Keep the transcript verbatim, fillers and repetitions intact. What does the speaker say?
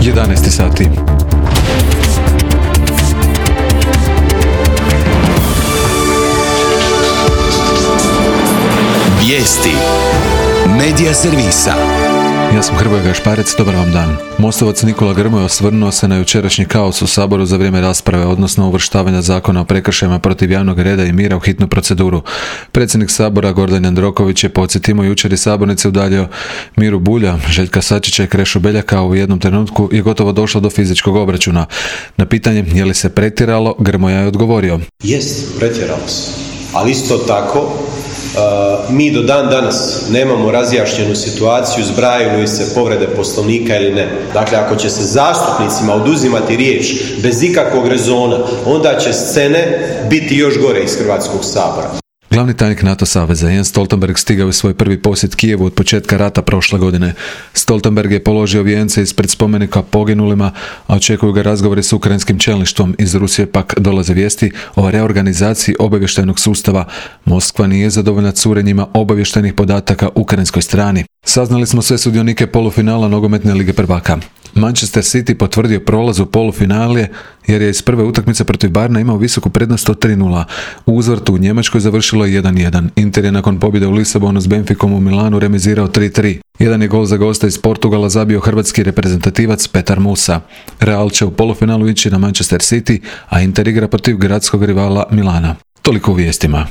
jedanaest sati. Vijesti Medija servisa. Ja sam Hrvoje Gašparec, dobar vam dan. Mostovac Nikola Grmoja osvrnuo se na jučerašnji kaos u Saboru za vrijeme rasprave, odnosno uvrštavanja zakona o prekršajima protiv javnog reda i mira u hitnu proceduru. Predsjednik Sabora Gordan Jandroković je, podsjetimo, jučer iz sabornice udaljio Miru Bulja, Željka Sačića i Krešu Beljaka, a u jednom trenutku je gotovo došlo do fizičkog obračuna. Na pitanje je li se pretjeralo, Grmoja je odgovorio: Jest, pretjeralo se, ali isto tako Uh, mi do dan danas nemamo razjašnjenu situaciju zbrajaju li se povrede Poslovnika ili ne. Dakle, ako će se zastupnicima oduzimati riječ bez ikakvog rezona, onda će scene biti još gore iz Hrvatskog sabora. Glavni tajnik NATO saveza Jens Stoltenberg stigao je svoj prvi posjet Kijevu od početka rata prošle godine. Stoltenberg je položio vijence ispred spomenika poginulima, a očekuju ga razgovori s ukrajinskim čelništvom. Iz Rusije pak dolaze vijesti o reorganizaciji obavještajnog sustava. Moskva nije zadovoljna curenjima obavještajnih podataka ukrajinskoj strani. Saznali smo sve sudionike polufinala nogometne lige prvaka. Manchester City potvrdio prolaz u polufinale jer je iz prve utakmice protiv Bayerna imao visoku prednost od tri nula. U uzvrtu u Njemačkoj završilo je jedan jedan. Inter je nakon pobjede u Lisabonu s Benficom u Milanu remizirao tri tri. Jedan je gol za gosta iz Portugala zabio hrvatski reprezentativac Petar Musa. Real će u polufinalu ići na Manchester City, a Inter igra protiv gradskog rivala Milana. Toliko u vijestima.